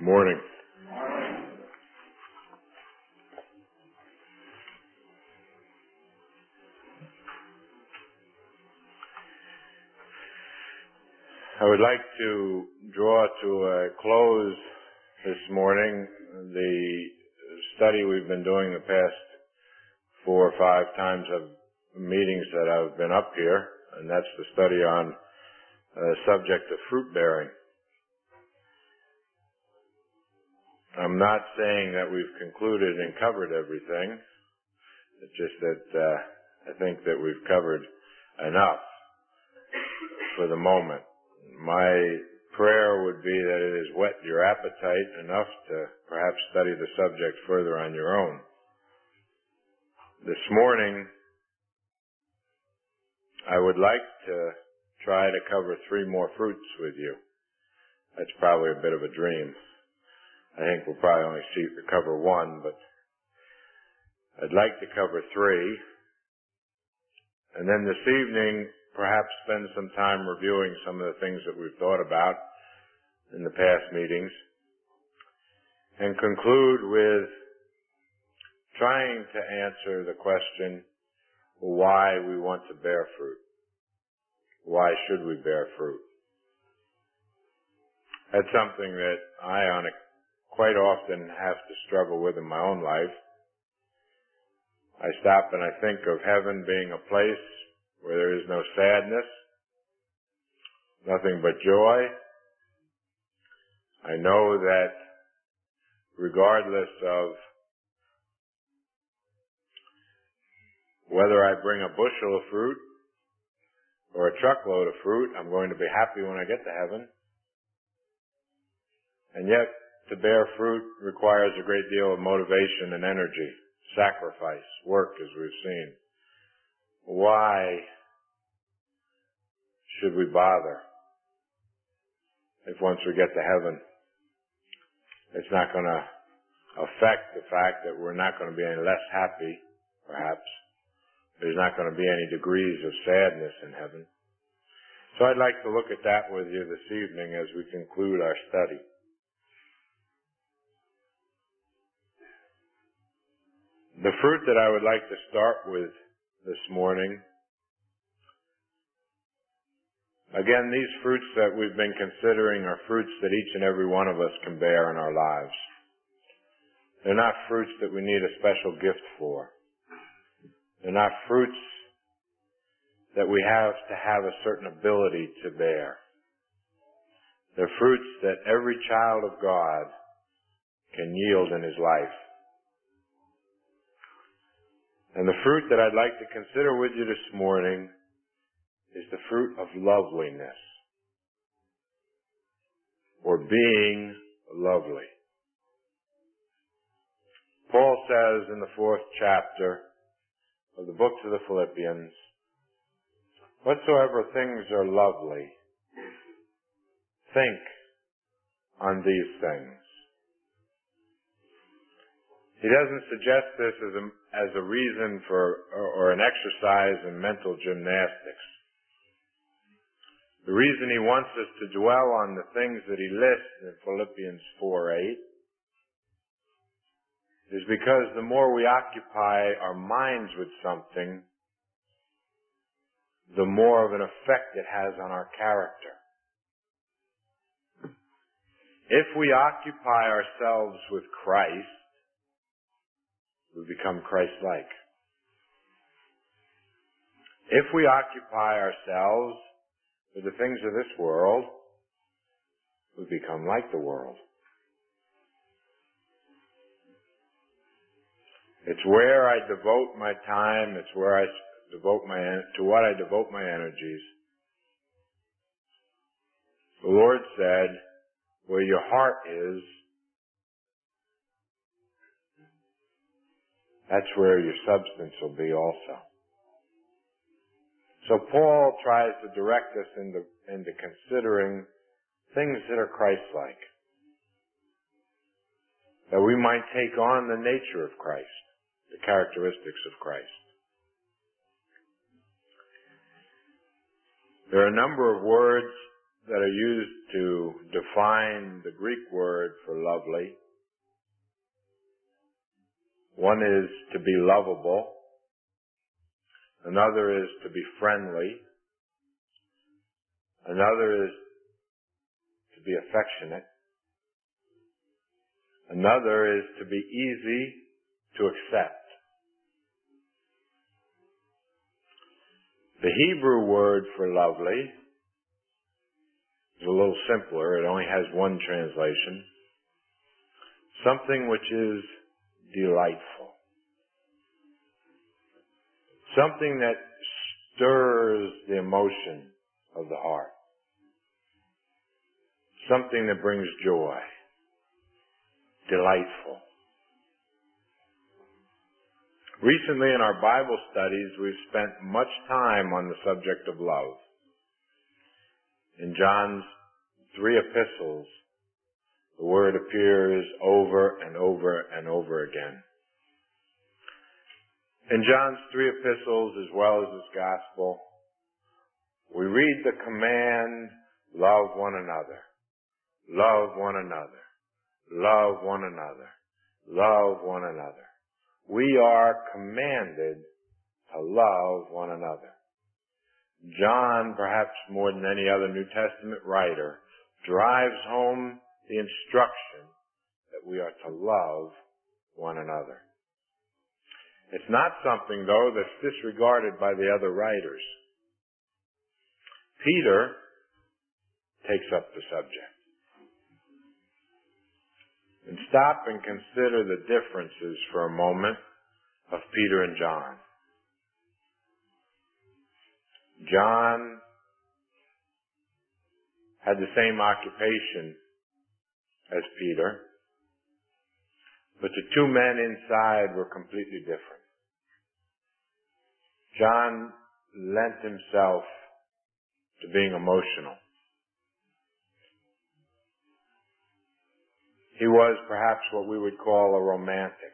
Morning. I would like to draw to a close this morning the study we've been doing the past 4 or 5 times of meetings that I've been up here, and that's the study on the subject of fruit bearing. I'm not saying that we've concluded and covered everything. It's just that I think that we've covered enough for the moment. My prayer would be that it has whet your appetite enough to perhaps study the subject further on your own. This morning, I would like to try to cover 3 more fruits with you. That's probably a bit of a dream. I think we'll probably only cover 1, but I'd like to cover 3. And then this evening, perhaps spend some time reviewing some of the things that we've thought about in the past meetings, and conclude with trying to answer the question why we want to bear fruit. Why should we bear fruit? That's something that I quite often have to struggle with in my own life. I stop and I think of heaven being a place where there is no sadness, nothing but joy. I know that regardless of whether I bring a bushel of fruit or a truckload of fruit, I'm going to be happy when I get to heaven. And yet, to bear fruit requires a great deal of motivation and energy, sacrifice, work, as we've seen. Why should we bother if once we get to heaven, it's not going to affect the fact that we're not going to be any less happy, perhaps. There's not going to be any degrees of sadness in heaven. So I'd like to look at that with you this evening as we conclude our study. The fruit that I would like to start with this morning, again, these fruits that we've been considering are fruits that each and every one of us can bear in our lives. They're not fruits that we need a special gift for. They're not fruits that we have to have a certain ability to bear. They're fruits that every child of God can yield in his life. And the fruit that I'd like to consider with you this morning is the fruit of loveliness, or being lovely. Paul says in the 4th chapter of the book to the Philippians, whatsoever things are lovely, think on these things. He doesn't suggest this as a reason for or an exercise in mental gymnastics. The reason he wants us to dwell on the things that he lists in Philippians 4:8 is because the more we occupy our minds with something, the more of an effect it has on our character. If we occupy ourselves with Christ, we become Christ-like. If we occupy ourselves with the things of this world, we become like the world. It's where I devote my time, it's where I devote to what I devote my energies. The Lord said, where your heart is, that's where your substance will be also. So Paul tries to direct us into considering things that are Christ-like, that we might take on the nature of Christ, the characteristics of Christ. There are a number of words that are used to define define the Greek word for lovely. One is to be lovable. Another is to be friendly. Another is to be affectionate. Another is to be easy to accept. The Hebrew word for lovely is a little simpler. It only has one translation. Something which is delightful. Something that stirs the emotion of the heart. Something that brings joy. Delightful. Recently in our Bible studies, we've spent much time on the subject of love. In John's 3 epistles, the word appears over and over and over again. In John's 3 epistles, as well as his gospel, we read the command, love one another, love one another, love one another, love one another. We are commanded to love one another. John, perhaps more than any other New Testament writer, drives home the instruction that we are to love one another. It's not something, though, that's disregarded by the other writers. Peter takes up the subject. And stop and consider the differences for a moment of Peter and John. John had the same occupation as Peter, but the two men inside were completely different. John lent himself to being emotional. He was perhaps what we would call a romantic.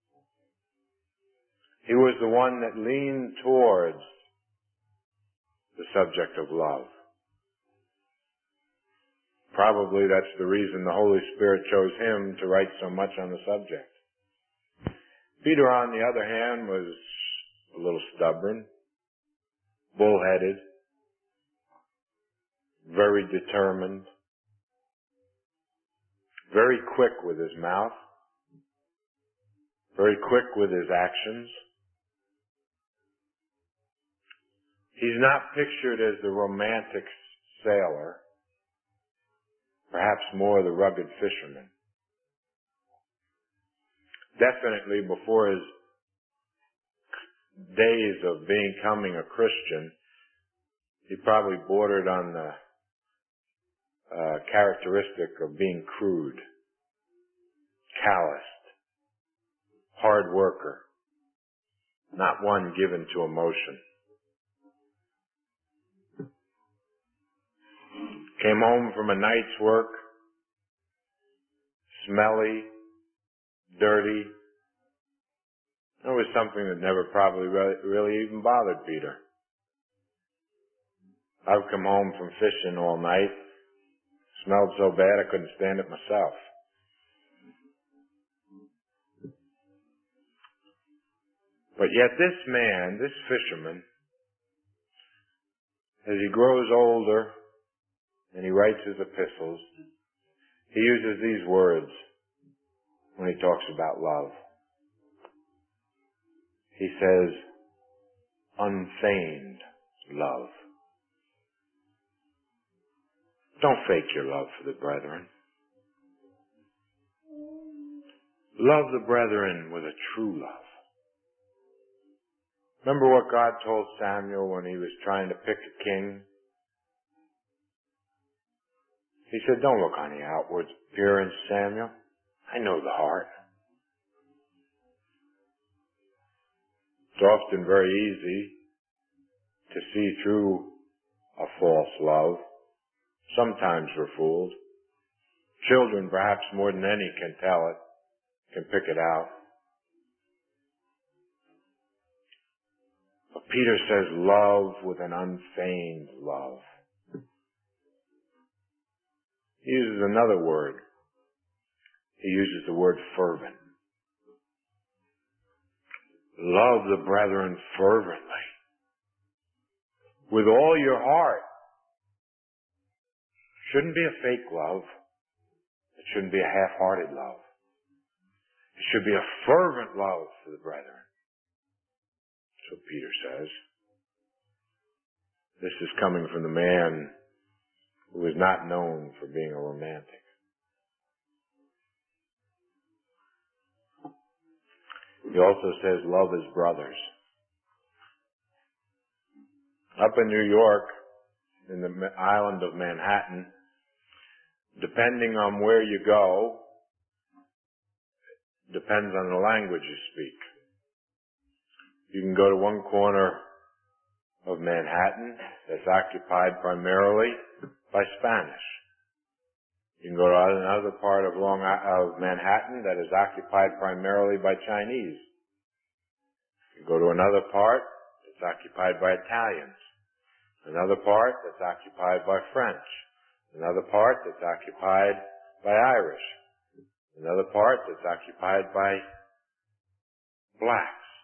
He was the one that leaned towards the subject of love. Probably that's the reason the Holy Spirit chose him to write so much on the subject. Peter, on the other hand, was a little stubborn, bullheaded, very determined, very quick with his mouth, very quick with his actions. He's not pictured as the romantic sailor, perhaps more the rugged fisherman. Definitely before his days of becoming a Christian, he probably bordered on the characteristic of being crude, calloused, hard worker, not one given to emotion. Came home from a night's work, smelly, dirty. It was something that never probably really even bothered Peter. I've come home from fishing all night, smelled so bad I couldn't stand it myself. But yet this man, this fisherman, as he grows older and he writes his epistles, he uses these words when he talks about love. He says, unfeigned love. Don't fake your love for the brethren. Love the brethren with a true love. Remember what God told Samuel when he was trying to pick a king? He said, don't look on the outward appearance, Samuel. I know the heart. It's often very easy to see through a false love. Sometimes we're fooled. Children, perhaps more than any, can tell it, can pick it out. But Peter says, love with an unfeigned love. He uses another word. He uses the word fervent. Love the brethren fervently. With all your heart. Shouldn't be a fake love. It shouldn't be a half-hearted love. It should be a fervent love for the brethren. That's what Peter says. This is coming from the man who is not known for being a romantic. He also says, love his brothers. Up in New York, in the island of Manhattan, depending on where you go, depends on the language you speak. You can go to one corner of Manhattan that's occupied primarily by Spanish. You can go to another part of Manhattan that is occupied primarily by Chinese. You can go to another part that's occupied by Italians. Another part that's occupied by French. Another part that's occupied by Irish. Another part that's occupied by blacks.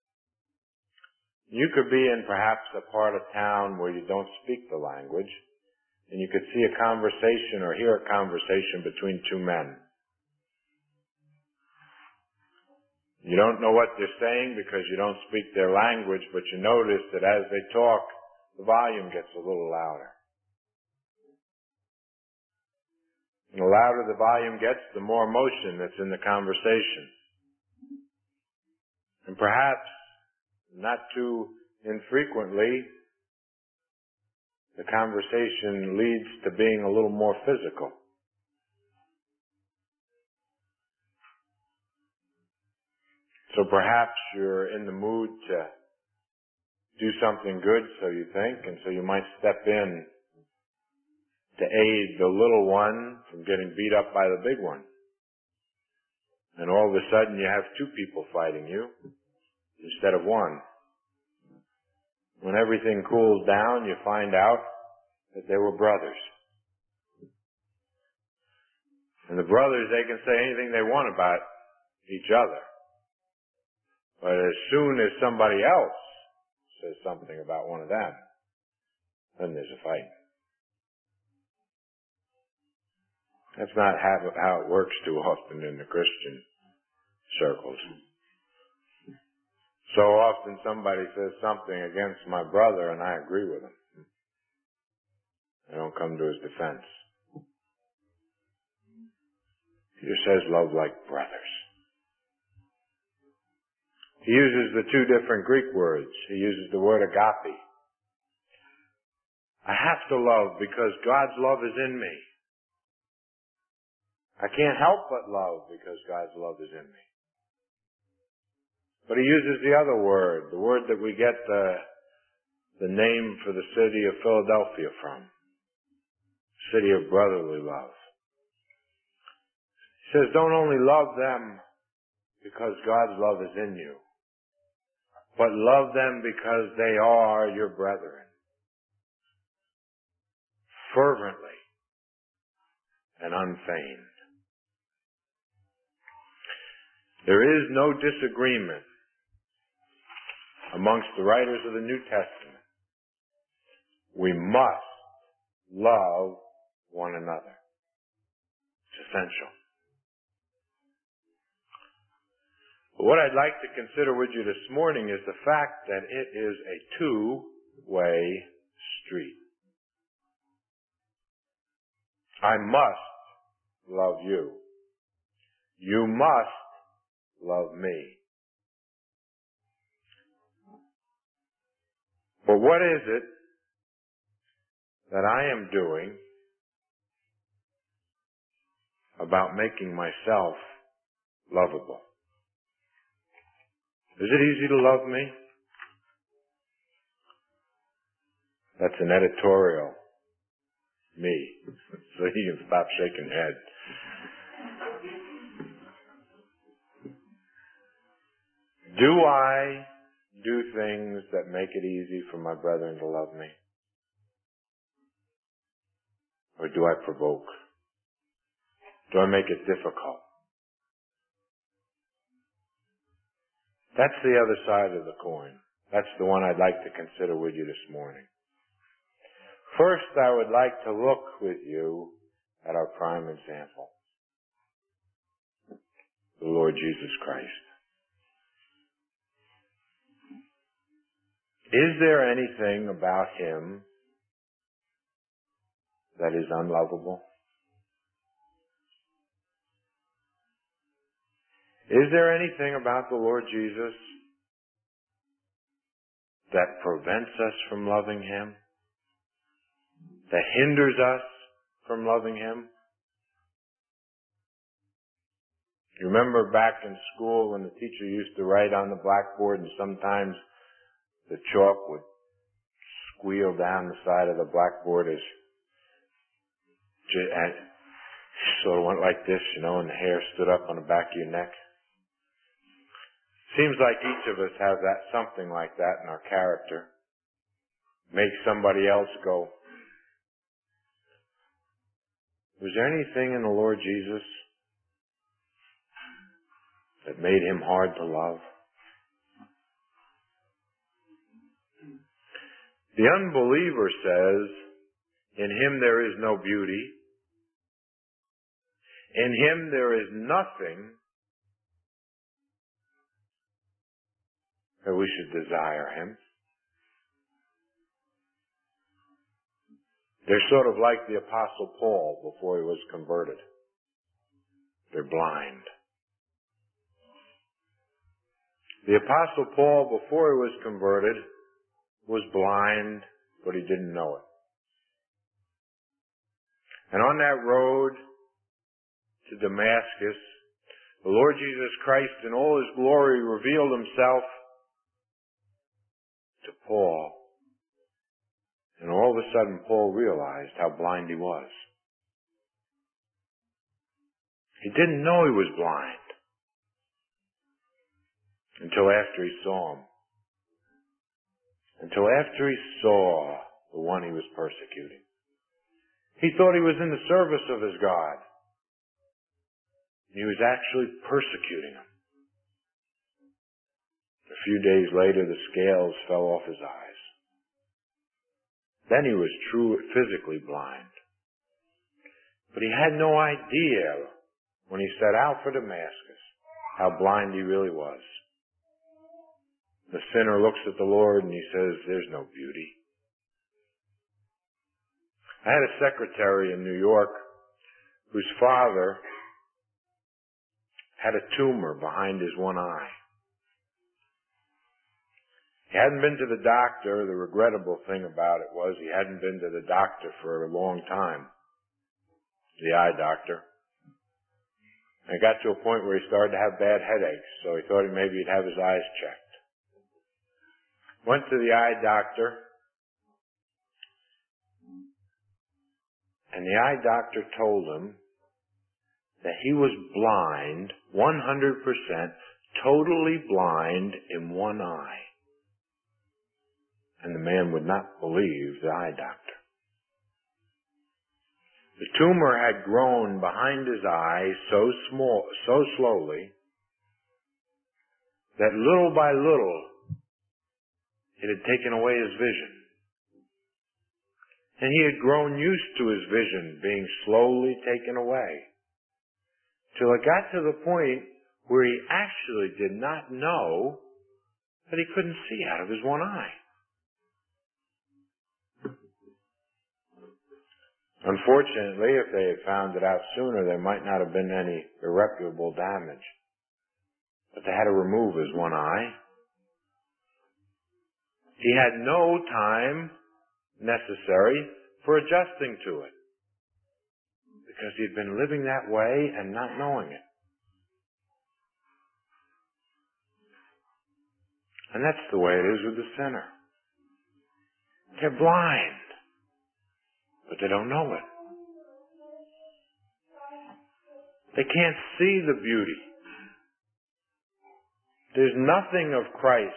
You could be in perhaps a part of town where you don't speak the language, and you could see a conversation or hear a conversation between two men. You don't know what they're saying because you don't speak their language, but you notice that as they talk, the volume gets a little louder. And the louder the volume gets, the more emotion that's in the conversation. And perhaps, not too infrequently, the conversation leads to being a little more physical. So perhaps you're in the mood to do something good, so you think, and so you might step in to aid the little one from getting beat up by the big one. And all of a sudden you have two people fighting you instead of one. When everything cools down, you find out that they were brothers. And the brothers, they can say anything they want about each other. But as soon as somebody else says something about one of them, then there's a fight. That's not how it works too often in the Christian circles. So often somebody says something against my brother and I agree with him. I don't come to his defense. Peter says love like brothers. He uses the two different Greek words. He uses the word agape. I have to love because God's love is in me. I can't help but love because God's love is in me. But he uses the other word, the word that we get the name for the city of Philadelphia from. City of brotherly love. He says, don't only love them because God's love is in you, but love them because they are your brethren. Fervently and unfeigned. There is no disagreement amongst the writers of the New Testament. We must love one another. It's essential. But what I'd like to consider with you this morning is the fact that it is a two-way street. I must love you. You must love me. But what is it that I am doing about making myself lovable? Is it easy to love me? That's an editorial. Me. So you can stop shaking your head. Do I do things that make it easy for my brethren to love me? Or do I provoke Do I make it difficult? That's the other side of the coin. That's the one I'd like to consider with you this morning. First, I would like to look with you at our prime example, the Lord Jesus Christ. Is there anything about Him that is unlovable? Is there anything about the Lord Jesus that prevents us from loving Him? That hinders us from loving Him? You remember back in school when the teacher used to write on the blackboard and sometimes the chalk would squeal down the side of the blackboard and sort of went like this, and the hair stood up on the back of your neck. Seems like each of us have something like that in our character. Make somebody else go. Was there anything in the Lord Jesus that made Him hard to love? The unbeliever says, in Him there is no beauty. In Him there is nothing that we should desire Him. They're sort of like the Apostle Paul before he was converted. They're blind. The Apostle Paul, before he was converted, was blind, but he didn't know it. And on that road to Damascus, the Lord Jesus Christ in all His glory revealed Himself to Paul. And all of a sudden Paul realized how blind he was. He didn't know he was blind until after he saw Him. Until after he saw the one he was persecuting. He thought he was in the service of his God. He was actually persecuting him. A few days later, the scales fell off his eyes. Then he was physically blind. But he had no idea when he set out for Damascus how blind he really was. The sinner looks at the Lord and he says, there's no beauty. I had a secretary in New York whose father had a tumor behind his one eye. He hadn't been to the doctor. The regrettable thing about it was he hadn't been to the doctor for a long time, the eye doctor. And it got to a point where he started to have bad headaches, so he thought maybe he'd have his eyes checked. Went to the eye doctor, and the eye doctor told him that he was blind, 100%, totally blind in one eye. And the man would not believe the eye doctor. The tumor had grown behind his eye so slowly, that little by little, it had taken away his vision. And he had grown used to his vision being slowly taken away. Till it got to the point where he actually did not know that he couldn't see out of his one eye. Unfortunately, if they had found it out sooner, there might not have been any irreparable damage. But they had to remove his one eye. He had no time necessary for adjusting to it, because he'd been living that way and not knowing it. And that's the way it is with the sinner. They're blind, but they don't know it. They can't see the beauty. There's nothing of Christ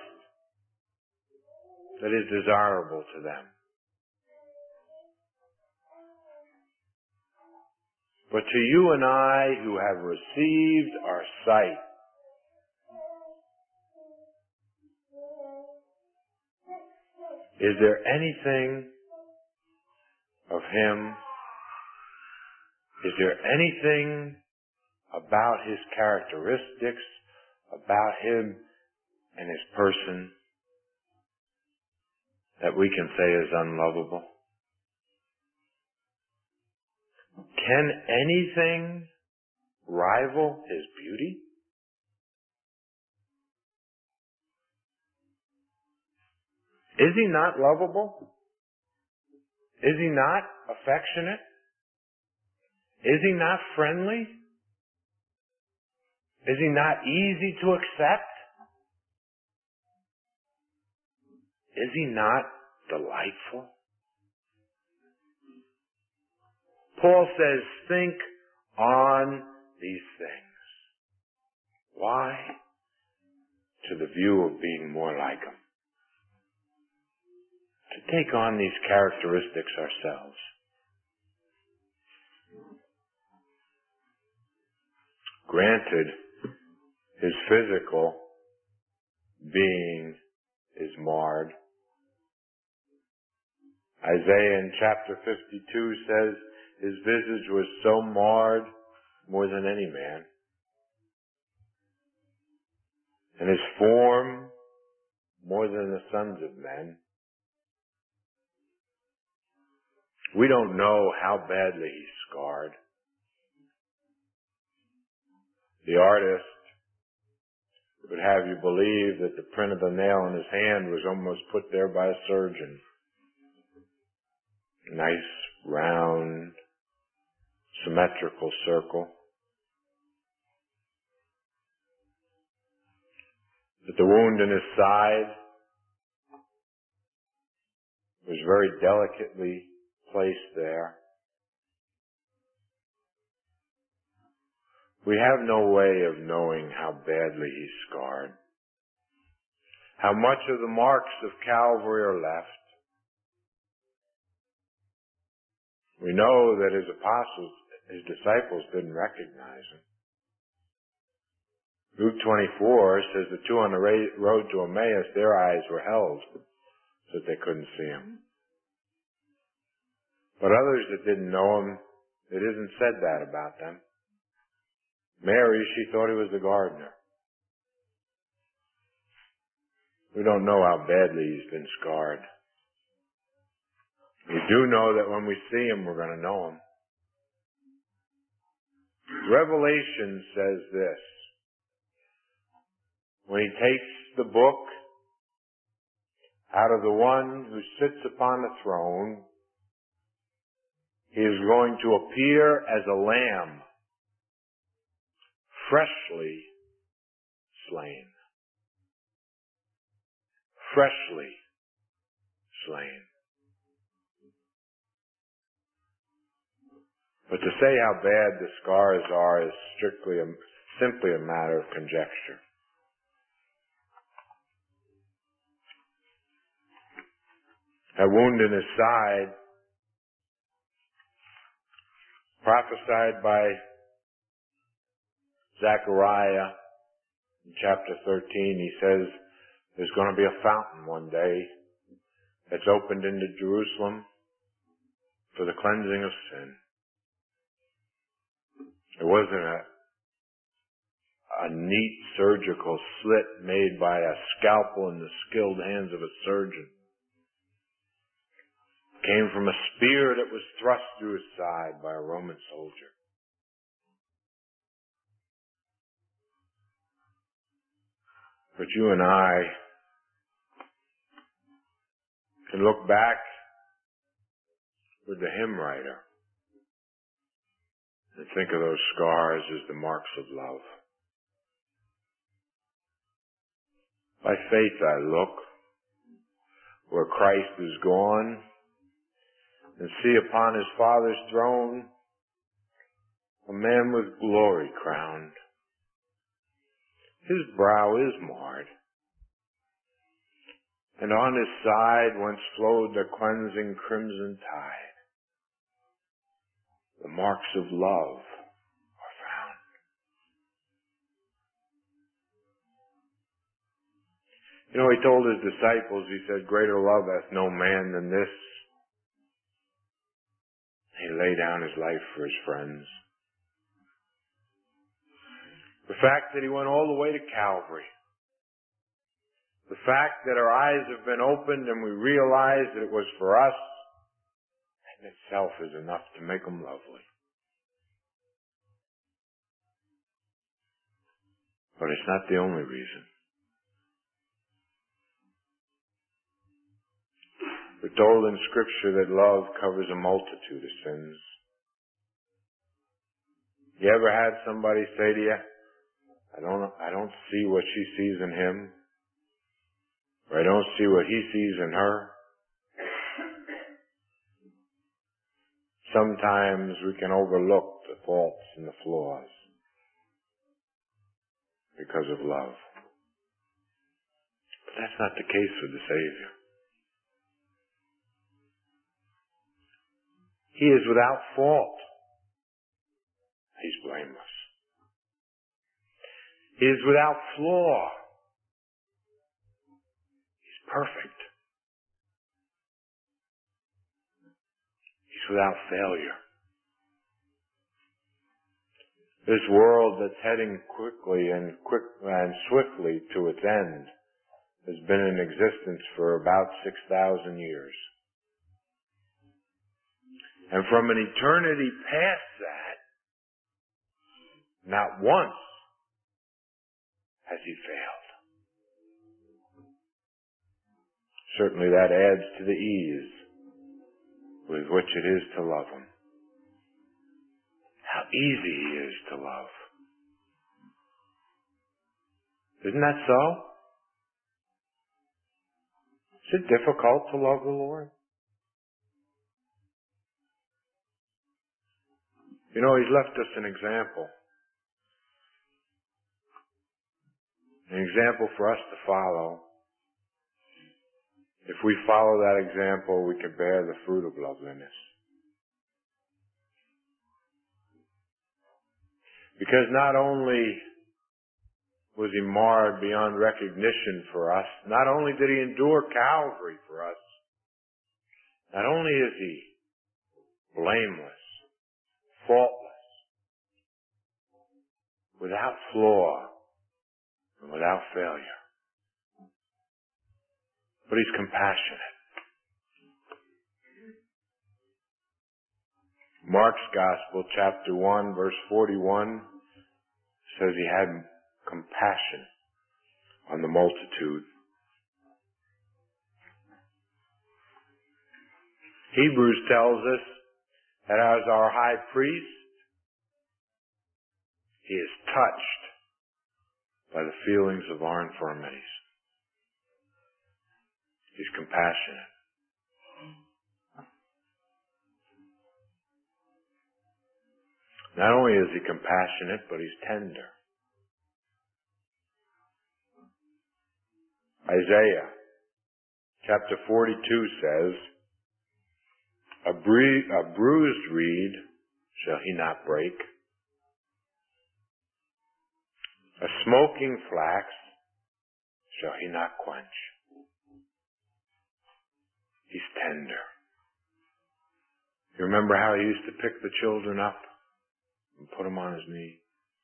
that is desirable to them. But to you and I who have received our sight, is there anything of Him? Is there anything about His characteristics, about Him and His person that we can say is unlovable? Can anything rival His beauty? Is He not lovable? Is He not affectionate? Is He not friendly? Is He not easy to accept? Is He not delightful? Paul says, think on these things. Why? To the view of being more like Him. To take on these characteristics ourselves. Granted, His physical being is marred. Isaiah in chapter 52 says, His visage was so marred more than any man. And His form more than the sons of men. We don't know how badly He's scarred. The artist would have you believe that the print of the nail in His hand was almost put there by a surgeon. Nice, round, symmetrical circle. But the wound in His side was very delicately placed there. We have no way of knowing how badly He's scarred. How much of the marks of Calvary are left. We know that His apostles, His disciples didn't recognize Him. Luke 24 says the two on the road to Emmaus, their eyes were held so that they couldn't see Him. But others that didn't know Him, it isn't said that about them. Mary, she thought He was the gardener. We don't know how badly He's been scarred. We do know that when we see Him, we're going to know Him. Revelation says this. When He takes the book out of the one who sits upon the throne, He is going to appear as a lamb, freshly slain. Freshly slain. But to say how bad the scars are is simply a matter of conjecture. A wound in His side, prophesied by Zechariah in chapter 13, he says there's going to be a fountain one day that's opened into Jerusalem for the cleansing of sin. It wasn't a neat surgical slit made by a scalpel in the skilled hands of a surgeon. It came from a spear that was thrust through His side by a Roman soldier. But you and I can look back with the hymn writer and think of those scars as the marks of love. By faith I look where Christ is gone and see upon His Father's throne a man with glory crowned. His brow is marred, and on His side whence flowed the cleansing crimson tide. the marks of love are found. You know, he told his disciples, he said, greater love hath no man than this. He laid down his life for his friends. The fact that he went all the way to Calvary. The fact that our eyes have been opened and we realize that it was for us, in itself is enough to make them lovely. But it's not the only reason. We're told in Scripture that love covers a multitude of sins. You ever had somebody say to you, I don't see what she sees in him, or I don't see what he sees in her? Sometimes we can overlook the faults and the flaws because of love. But that's not the case with the Savior. He is without fault. He's blameless. He is without flaw. He's perfect. He's without failure. This world that's heading quickly and swiftly to its end has been in existence for about 6,000 years. And from an eternity past that, not once has he failed. Certainly that adds to the ease with which it is to love him. How easy he is to love. Isn't that so? Is it difficult to love the Lord? You know, he's left us an example. An example for us to follow. If we follow that example, we can bear the fruit of loveliness. Because not only was he marred beyond recognition for us, not only did he endure Calvary for us, not only is he blameless, faultless, without flaw, and without failure, but he's compassionate. Mark's Gospel, chapter 1, verse 41, says he had compassion on the multitude. Hebrews tells us that as our high priest, he is touched by the feelings of our infirmities. He's compassionate. Not only is he compassionate, but he's tender. Isaiah chapter 42 says, a bruised reed shall he not break, a smoking flax shall he not quench. He's tender. You remember how he used to pick the children up and put them on his knee?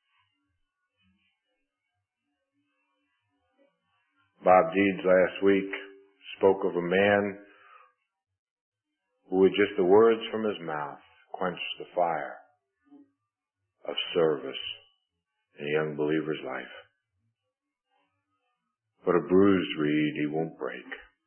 Bob Deeds last week spoke of a man who with just the words from his mouth quenched the fire of service in a young believer's life. But a bruised reed he won't break.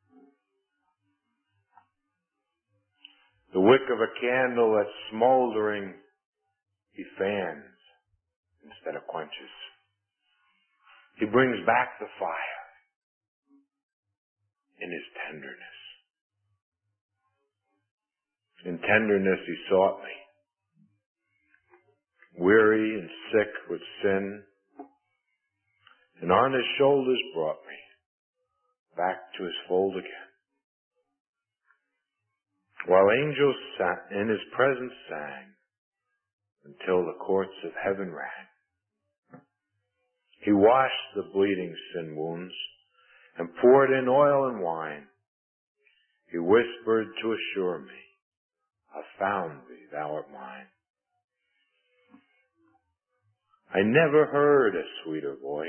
The wick of a candle that's smoldering, he fans instead of quenches. He brings back the fire in his tenderness. In tenderness he sought me, weary and sick with sin, and on his shoulders brought me back to his fold again. While angels in his presence sang, until the courts of heaven rang. He washed the bleeding sin wounds and poured in oil and wine. He whispered to assure me, I found thee, thou art mine. I never heard a sweeter voice.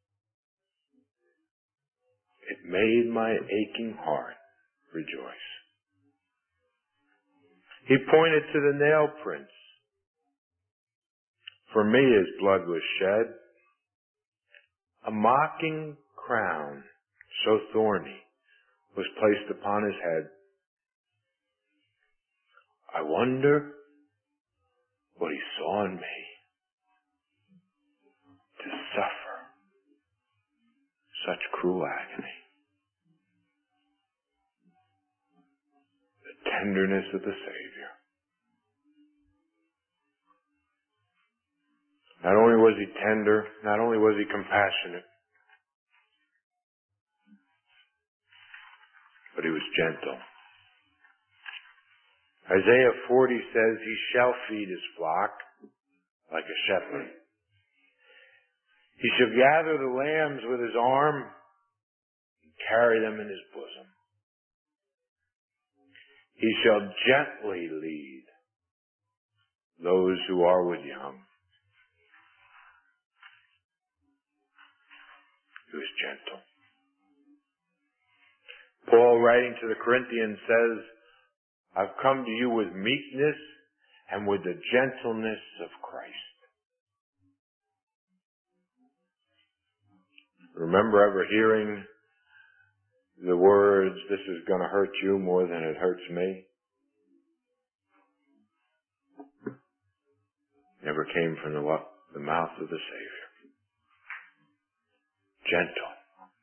It made my aching heart rejoice. He pointed to the nail prints. For me his blood was shed. A mocking crown, so thorny, was placed upon his head. I wonder what he saw in me to suffer such cruel agony. The tenderness of the Savior. Not only was he tender, not only was he compassionate, but he was gentle. Isaiah 40 says, he shall feed his flock like a shepherd. He shall gather the lambs with his arm and carry them in his bosom. He shall gently lead those who are with young. He was gentle. Paul, writing to the Corinthians, says, I've come to you with meekness and with the gentleness of Christ. Remember ever hearing the words, this is going to hurt you more than it hurts me? Never came from the mouth of the Savior. Gentle.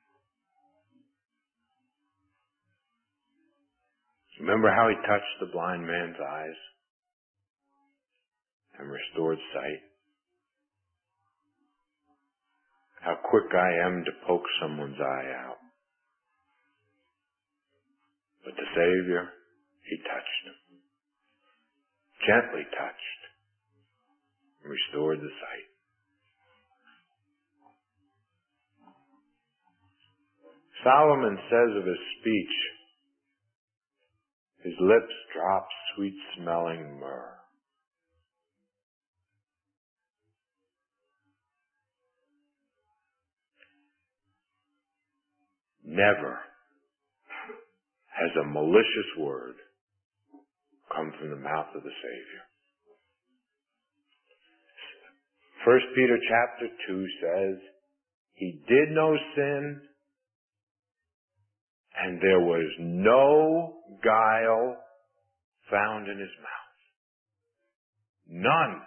Remember how he touched the blind man's eyes and restored sight? How quick I am to poke someone's eye out. But the Savior, he touched him. Gently touched and restored the sight. Solomon says of his speech, his lips dropped sweet-smelling myrrh. Never has a malicious word come from the mouth of the Savior. 1 Peter chapter 2 says, he did no sin, and there was no guile found in his mouth. None.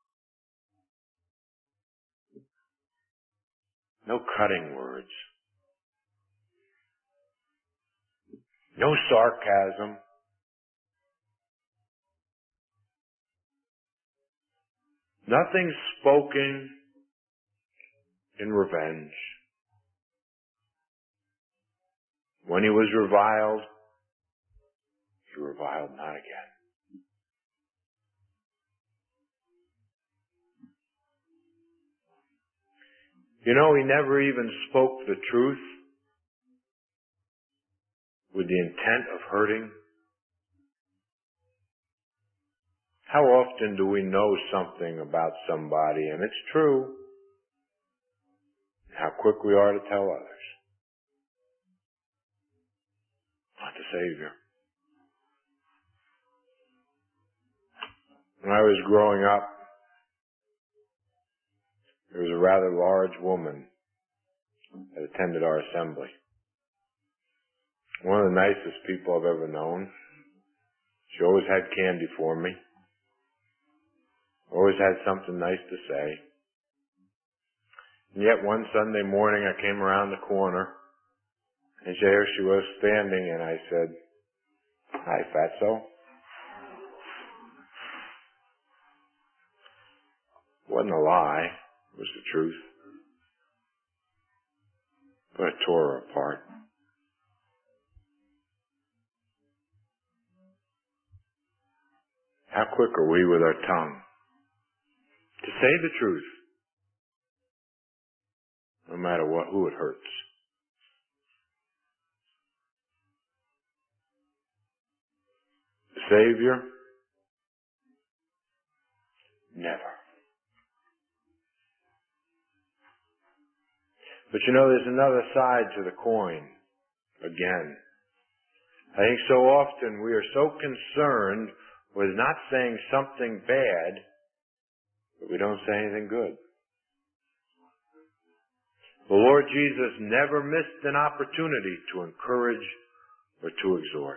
No cutting words. No sarcasm. Nothing spoken in revenge. When he was reviled, he reviled not again. You know, he never even spoke the truth with the intent of hurting. How often do we know something about somebody and it's true? How quick we are to tell others. Not the Savior. When I was growing up, there was a rather large woman that attended our assembly. One of the nicest people I've ever known. She always had candy for me. Always had something nice to say. And yet one Sunday morning I came around the corner and there she was standing and I said, "Hi, Fatso." Wasn't a lie. It was the truth. But it tore her apart. How quick are we with our tongue say the truth, no matter who it hurts. The Savior? Never. But there's another side to the coin. Again, I think so often we are so concerned with not saying something bad that we don't say anything good. The Lord Jesus never missed an opportunity to encourage or to exhort.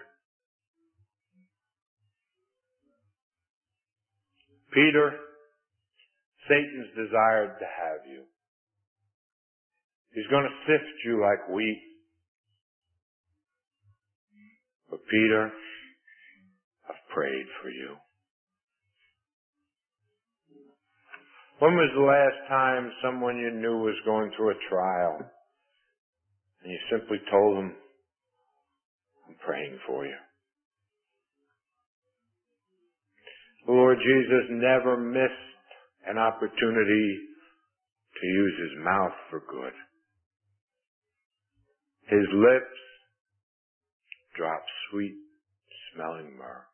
Peter, Satan's desired to have you. He's going to sift you like wheat. But Peter, I've prayed for you. When was the last time someone you knew was going through a trial and you simply told them, I'm praying for you? The Lord Jesus never missed an opportunity to use His mouth for good. His lips dropped sweet-smelling myrrh.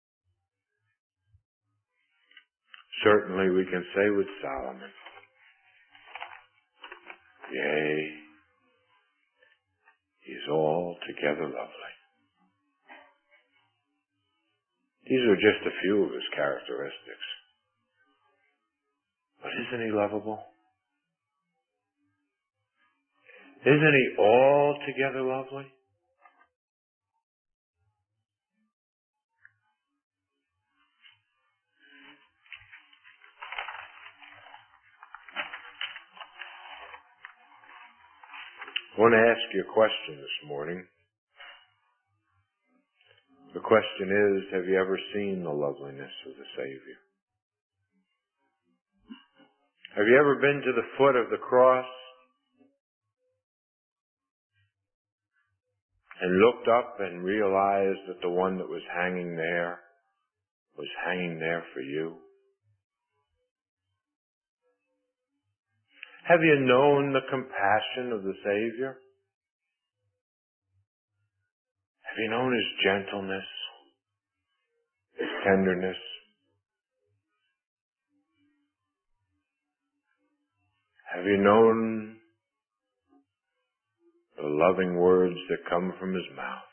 Certainly we can say with Solomon, yea, He is altogether lovely. These are just a few of His characteristics. But isn't He lovable? Isn't He altogether lovely? I want to ask you a question this morning. The question is, have you ever seen the loveliness of the Savior? Have you ever been to the foot of the cross and looked up and realized that the one that was hanging there for you? Have you known the compassion of the Savior? Have you known His gentleness, His tenderness? Have you known the loving words that come from His mouth?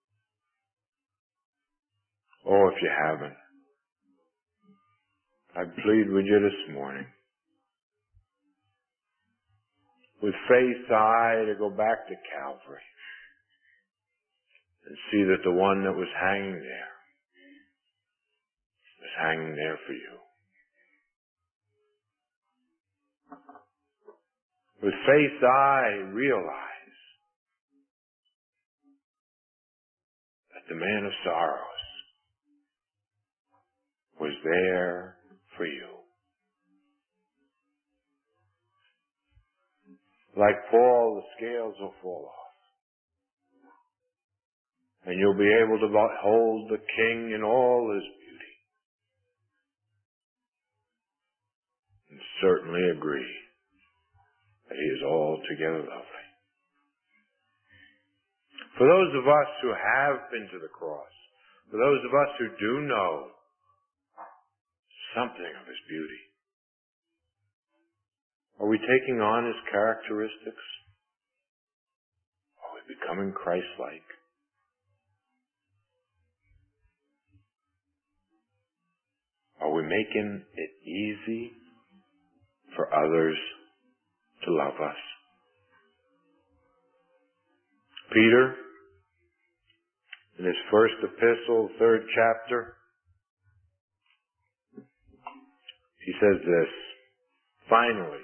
Oh, if you haven't, I plead with you this morning, with faith eye, to go back to Calvary and see that the one that was hanging there for you. With faith eye, realize that the man of sorrows was there for you. Like Paul, the scales will fall off. And you'll be able to behold the King in all His beauty. And certainly agree that He is altogether lovely. For those of us who have been to the cross, for those of us who do know something of His beauty, are we taking on His characteristics? Are we becoming Christ-like? Are we making it easy for others to love us? Peter, in his first epistle, 3rd chapter, he says this, finally,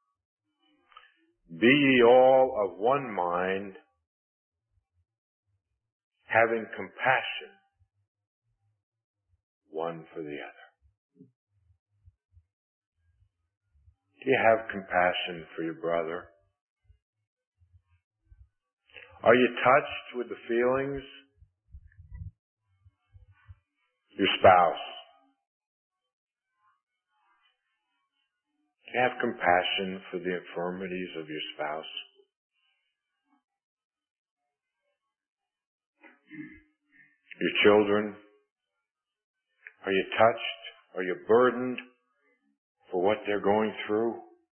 be ye all of one mind, having compassion one for the other. Do you have compassion for your brother? Are you touched with the feelings? Your spouse. Have compassion for the infirmities of your spouse. Your children. Are you touched? Are you burdened for what they're going through?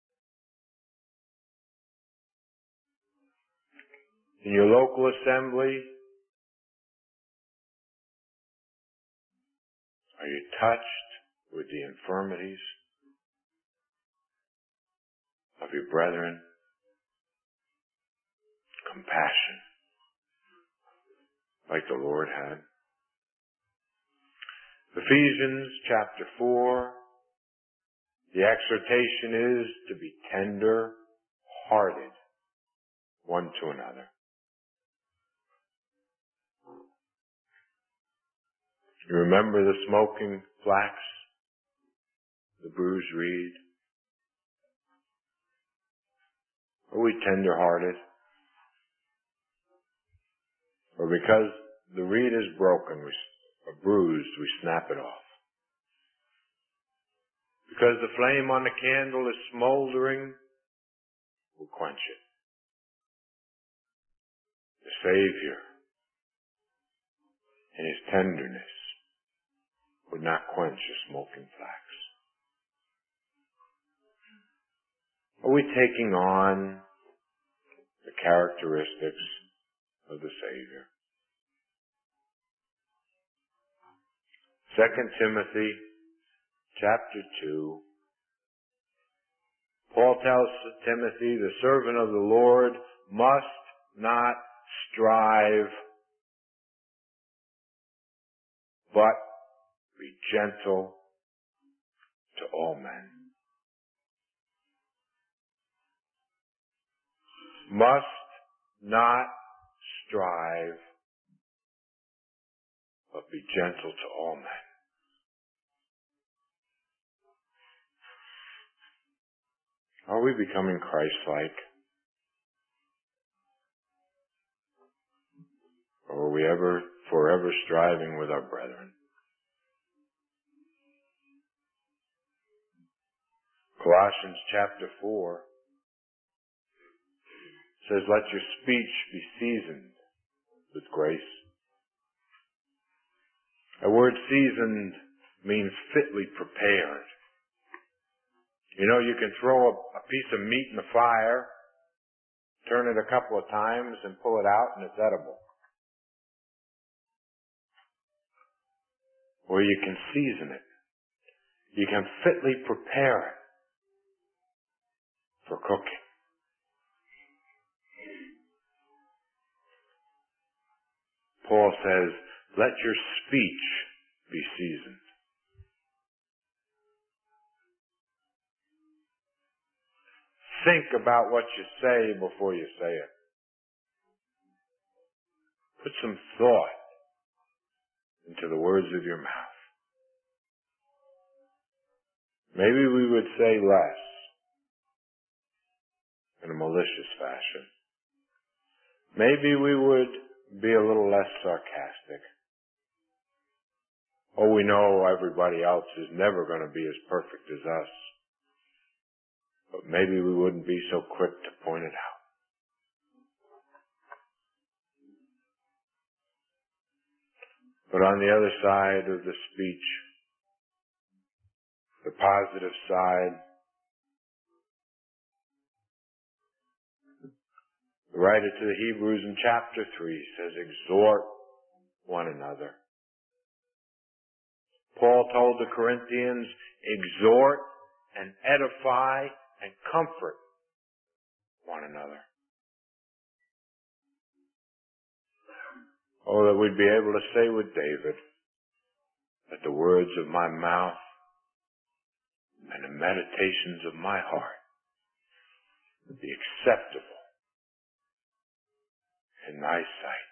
In your local assembly, are you touched with the infirmities of your brethren? Compassion, like the Lord had. Ephesians chapter 4, the exhortation is to be tender-hearted one to another. You remember the smoking flax, the bruised reed? Are we tender-hearted? Or because the reed is broken or bruised, we snap it off? Because the flame on the candle is smoldering, we'll quench it. The Savior, in His tenderness, would not quench a smoking flax. Are we taking on the characteristics of the Savior? 2 Timothy chapter 2. Paul tells Timothy, the servant of the Lord must not strive, but be gentle to all men. Must not strive, but be gentle to all men. Are we becoming Christ-like? Or are we forever striving with our brethren? Colossians chapter 4 says, let your speech be seasoned with grace. The word seasoned means fitly prepared. You know, you can throw a piece of meat in the fire, turn it a couple of times, and pull it out, and it's edible. Or you can season it. You can fitly prepare it for cooking. Paul says, let your speech be seasoned. Think about what you say before you say it. Put some thought into the words of your mouth. Maybe we would say less in a malicious fashion. Maybe we would be a little less sarcastic. Oh, we know everybody else is never going to be as perfect as us. But maybe we wouldn't be so quick to point it out. But on the other side of the speech, the positive side, the writer to the Hebrews in chapter 3 says, exhort one another. Paul told the Corinthians, exhort and edify and comfort one another. Oh, that we'd be able to say with David, that the words of my mouth and the meditations of my heart would be acceptable in thy sight.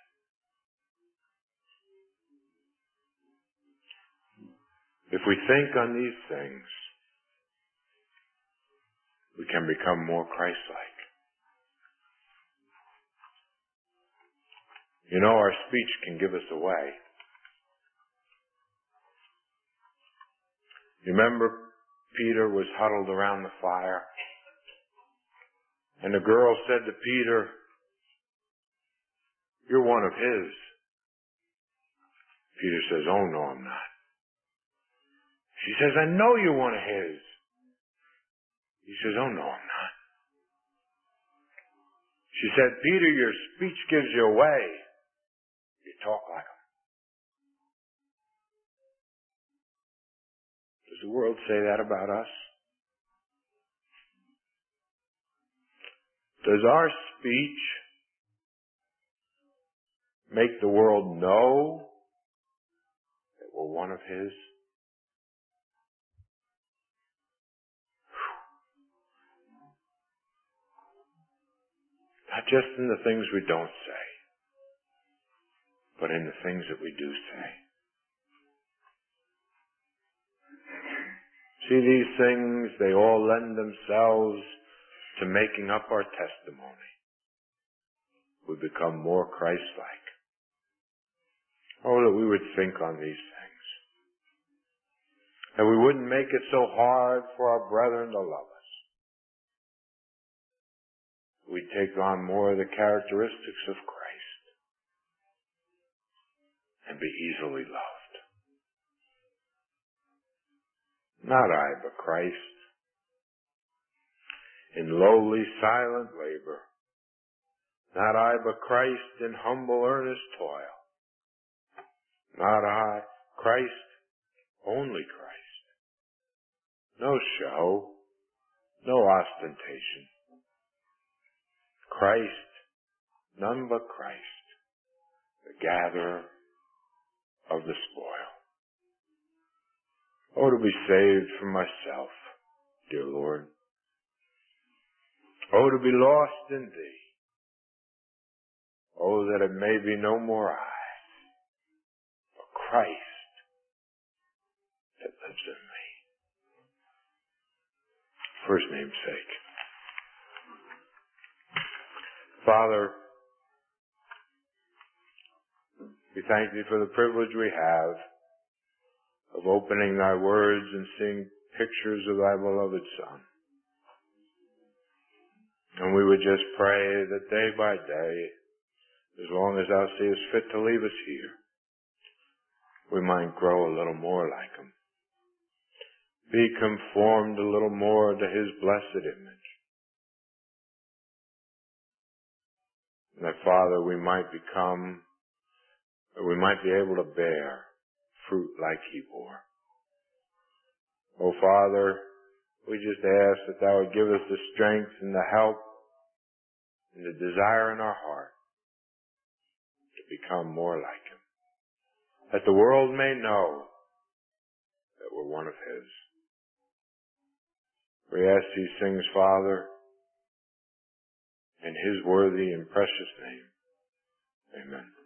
If we think on these things, we can become more Christ-like. You know, our speech can give us away. You remember Peter was huddled around the fire. And the girl said to Peter, "You're one of his." Peter says, "Oh, no, I'm not." She says, "I know you're one of his." He says, "Oh, no, I'm not." She said, "Peter, your speech gives you away. You talk like him." Does the world say that about us? Does our speech make the world know that we're one of his? Not just in the things we don't say, but in the things that we do say. See, these things, they all lend themselves to making up our testimony. We become more Christ-like. Oh, that we would think on these things. That we wouldn't make it so hard for our brethren to love us. We'd take on more of the characteristics of Christ and be easily loved. Not I, but Christ. In lowly, silent labor. Not I, but Christ in humble, earnest toil. Not I, Christ, only Christ. No show, no ostentation. Christ, none but Christ, the gatherer of the spoil. Oh, to be saved from myself, dear Lord. Oh, to be lost in Thee. Oh, that it may be no more I, but Christ that lives in me. For His name's sake. Father, we thank Thee for the privilege we have of opening Thy words and seeing pictures of Thy beloved Son. And we would just pray that day by day, as long as Thou seest fit to leave us here, we might grow a little more like Him. Be conformed a little more to His blessed image. And that, Father, we might be able to bear fruit like He bore. Oh, Father, we just ask that Thou would give us the strength and the help and the desire in our heart to become more like Him. That the world may know that we're one of His. We ask these things, Father, in His worthy and precious name. Amen.